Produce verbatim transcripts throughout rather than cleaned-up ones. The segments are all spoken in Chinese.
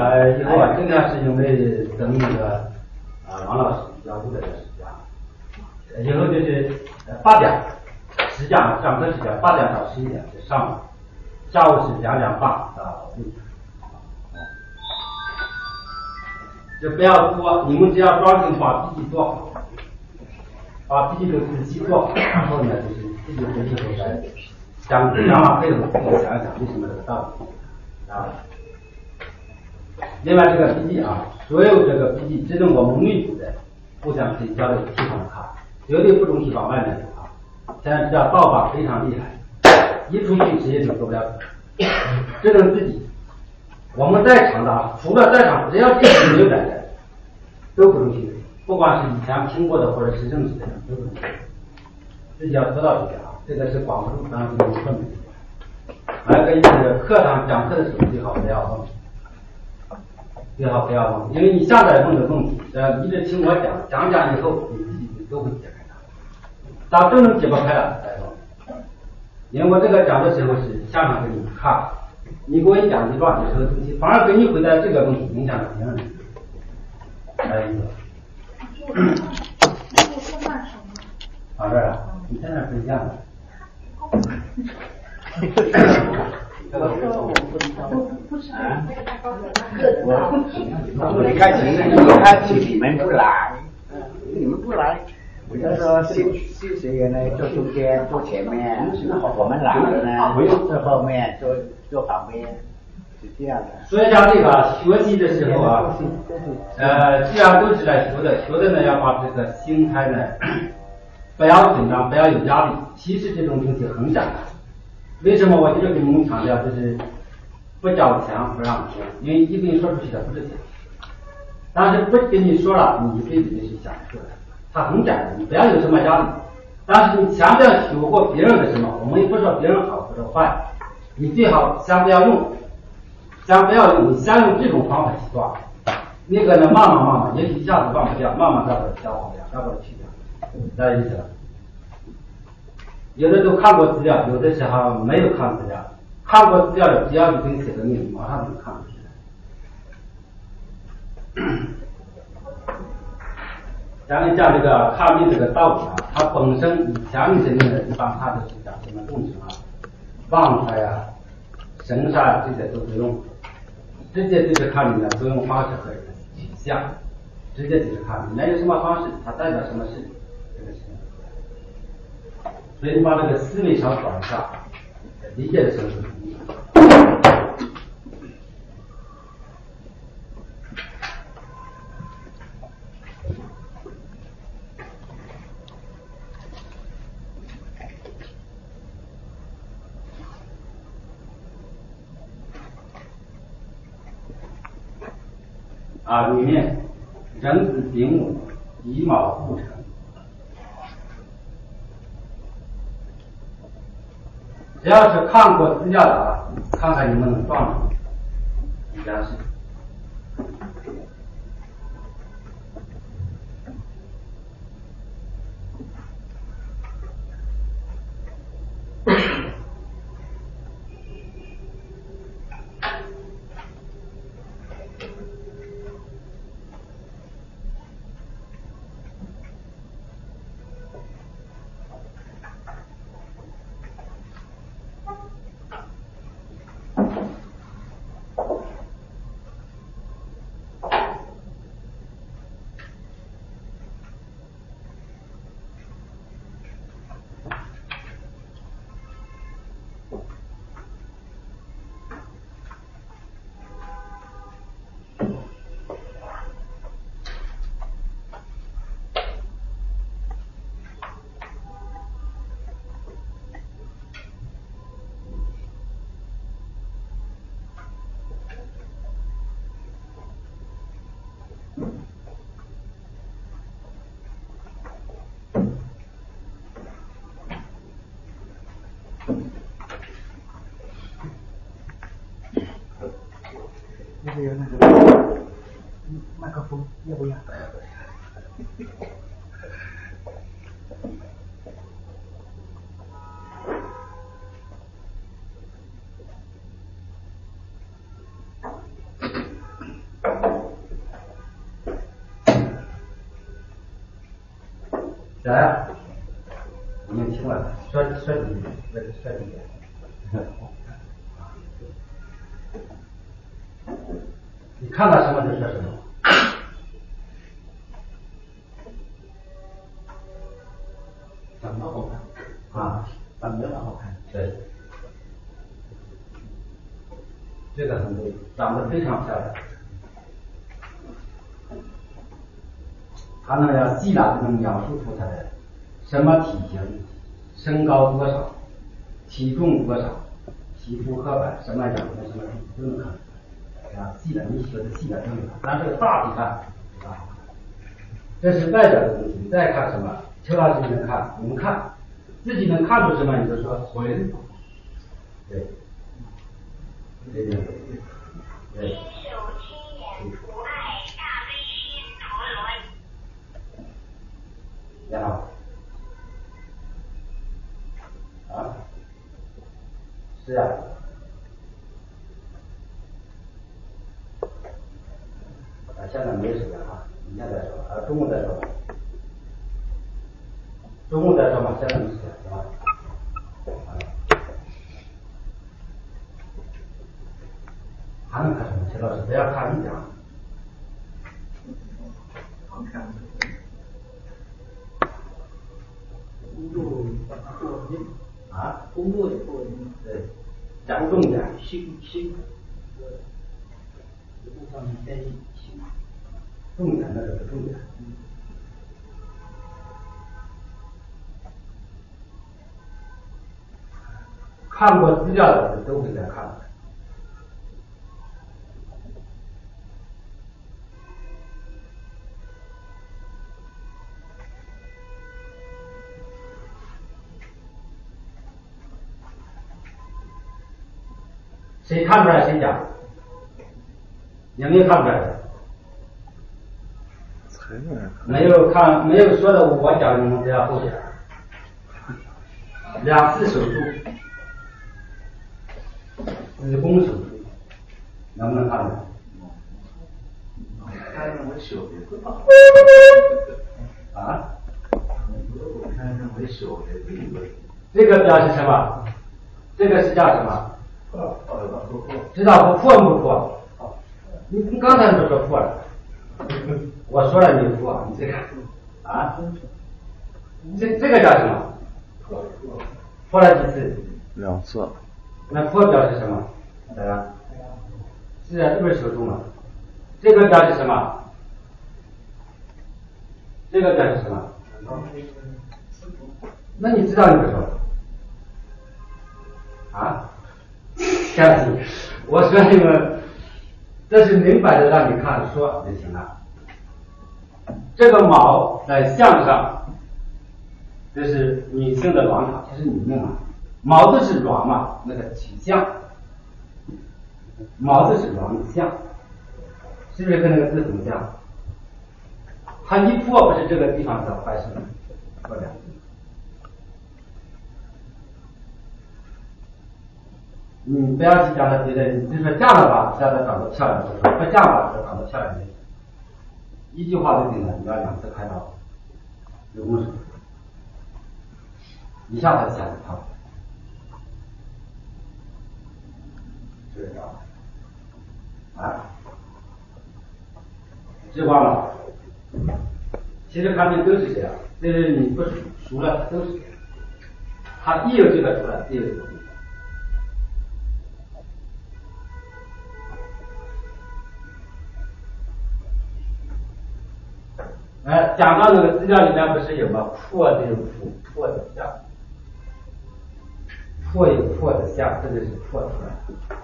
呃，以后啊，这个是因为跟那个啊王老师要求的时间，以后就是八点，实际上上课时间八点到十一点是上午，下午是两点半到六点。就不要多，你们只要抓紧把笔记做好，把笔记都仔细做好，然后呢，就是自己回去后再讲讲完配合自己想一想为什么这个道理啊。另外这个笔记啊，所有这个笔记只能我们内部的互相可以交流批判看，绝对不容许往外面流啊。现在知道盗版非常厉害，一出去谁也就做不了，只能自己。我们在场的，除了在场，只要这些没有改的，都不容许，不管是以前听过的或者是认识的人，都不容许。自己要知道这个啊，这个是管不住，当然是有困难。还有一个就是课堂讲课的时候最好不要问。最好不要问，因为你下载问的问题，呃，一直听我讲，讲讲以后你自己都会解开它。当真能解不开了再问。因为我这个讲的时候是现场给你们看，你给我一讲一段，有时候东西反而给你回答这个问题影响了别人。还有一个。好这儿啊，你在那儿分享的。 我一开始一开始你们不来，你们不来，我就说新新学员呢坐中间，坐前面，我们老的呢坐后面，坐坐旁边，是这样的。 所以讲这个学习的时候啊，呃，既然都是来学的，学的呢要把这个心态呢不要紧张，不要有压力。其实这种东西很简单。为什么我一直跟你们强调，就是不交钱不让学，因为一跟你说出去的不是钱，但是不跟你说了，你一辈子就是享受的。它很简单，你不要有什么压力。但是你强调学过别人的什么，我们也不说别人好或者坏，你最好先不要用，先不要用，你先用这种方法去做。那个呢，慢慢慢慢，也许一下子忘不掉，慢慢再把它消化掉，再把它去掉，大家意思了。有的都看过资料，有的时候没有看资料。看过资料的，只要你跟写个命，马上就看出来。咱们讲这个看命这个道理啊，它本身以前的生命的一般，它就是讲什么众生啊、旺财啊、神煞这些都不用，直接就是看你的作用方式和取向，直接就是看你有什么方式，它代表什么事，这个是。所以你把这个思维上转一下，理解的时候是同意。啊，里面壬子丙午乙卯戊辰。只要是看过资料的啊，看看你们能撞上一件事。 那个有那个麦克风要不要？ 来，我们听了，说说几句，说说几句。你看到什么就说什么。 长得好看啊， 长得好看。 对，这个很对，长得非常漂亮。他呢要细栏能描述出他的什么体型、身高多少、体重多少、皮肤褐白、什么样的什么都能看出来。啊，细的你学的细的都能看，咱这个大体看啊，这是外表的东西。你再看什么？邱老师你能看，你们看自己能看出什么？你就说回。对，对对对。你好，啊，是啊，啊，现在没时间啊，明天再说，啊，中午再说吧，中午再说吧，现在没时间，行吧？啊，还能看什么？陈老师不要看一讲。 好看。工作不稳定啊， 工作也不稳定。 对，讲重点。 辛辛苦，对，路上很担心辛苦。 重点那是重点。 嗯。 看过资料的人都会在看。谁看出来谁讲？有没有看出来的？没有看，没有说的我讲，你们不要后讲。两次手术，子宫手术，能不能看出来？ 看着我小的不大。 啊？ 看着我小的这个。 这个表示什么？这个是叫什么？ 破破破破。 知道不破不破？你你刚才不说破了？我说了你破，你这个啊？这这个叫什么？ 破破。 破了几次？ 两次。 那破表示什么？大家？是啊，这不是手术吗？这个表示什么？这个表示什么？那你知道你不说？啊？相信我说你们，这是明摆着让你看说就行了。这个毛在项上，这是女性的卵巢，这是女命啊。毛子是卵嘛，那个取向，毛子是卵相，是不是跟那个字很像？它一破不是这个地方的坏事吗？破两个。你不要去讲他别的，你就说这样的吧，让他长得漂亮，就说不这样吧，就长得漂亮就行。一句话就定了，你要两次开刀，有公式，一下他就想着他，知道啊？知道了。其实他们都是这样，这是你不熟熟了，都是这样。他一有这个出来，第二个。哎，讲到那个资料里面不是有吗？破的有破，破的像，破有破的像，这个是破出来的。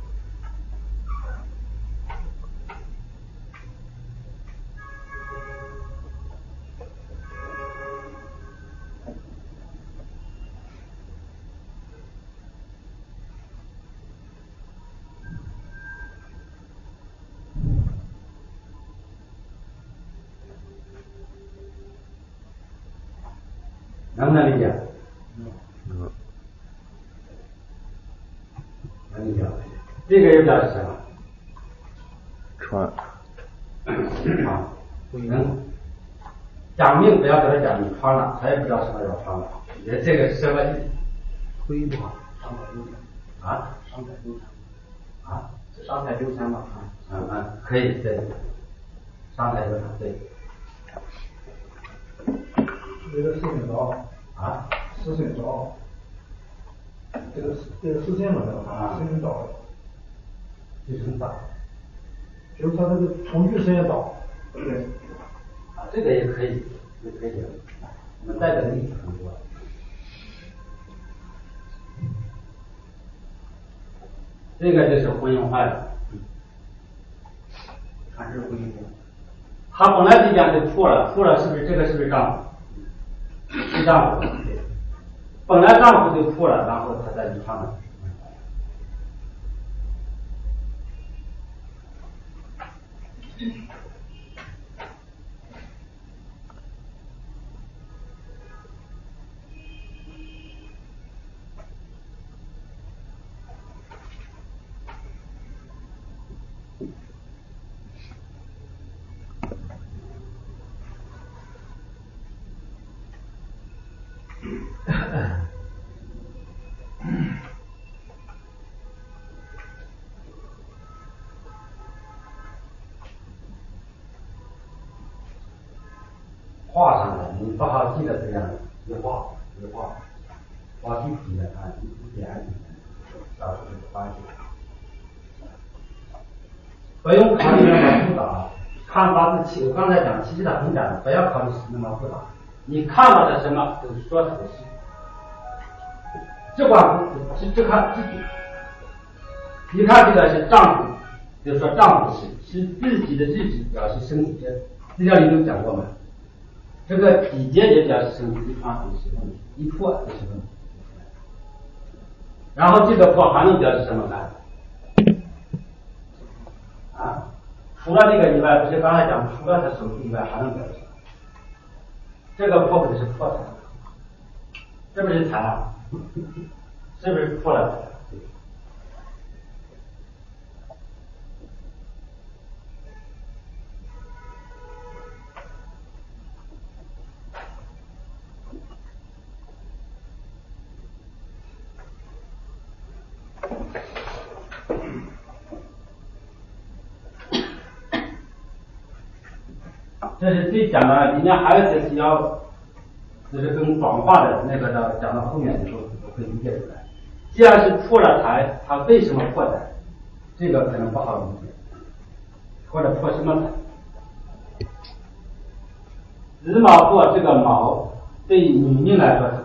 能不能理解？ 嗯。 能理解。这个又表示什么？ 穿。 啊，能。 讲命不要给他讲你穿了，他也不知道什么叫穿了。你这这个是什么意思？ 婚姻不好，伤财纠缠啊， 伤财纠缠啊， 伤财纠缠嘛啊， 嗯嗯，可以对，伤财纠缠对。 这个事情着啊， 事情着，这个这个事情嘛，啊，事情着， 就是很大， 就是他这个从具时间到，对不对？ 啊，这个也可以，也可以，我们带的例子很多。这个就是婚姻坏了， 还是婚姻的。 他本来就讲就破了，破了是不是这个是不是丈夫？是丈夫，本来丈夫就破了，然后他再离婚了。画上来，你不好记得这样，一画一画，画具体的啊，一点到这个关系。不用考虑那么复杂，看八字气，我刚才讲，其实它很简单，不要考虑那么复杂。你看到的什么，就说它的是。只管只只看自己，你看这个是丈夫，就说丈夫是是自己的日子表示身体，这条里都讲过嘛。这个体节也表示身体一穿也是问题，一破也是问题。然后这个破还能表示什么呢？啊，除了这个以外，不是刚才讲除了他手术以外还能表示什么？这个破不是破财，这不是财啊？是不是破了财？这是最简单的，里面还有些是要，就是更广化的那个的，讲到后面的时候我会理解出来。既然是破了财，它为什么破财？这个可能不好理解，或者破什么财？子卯破这个卯，对女命来说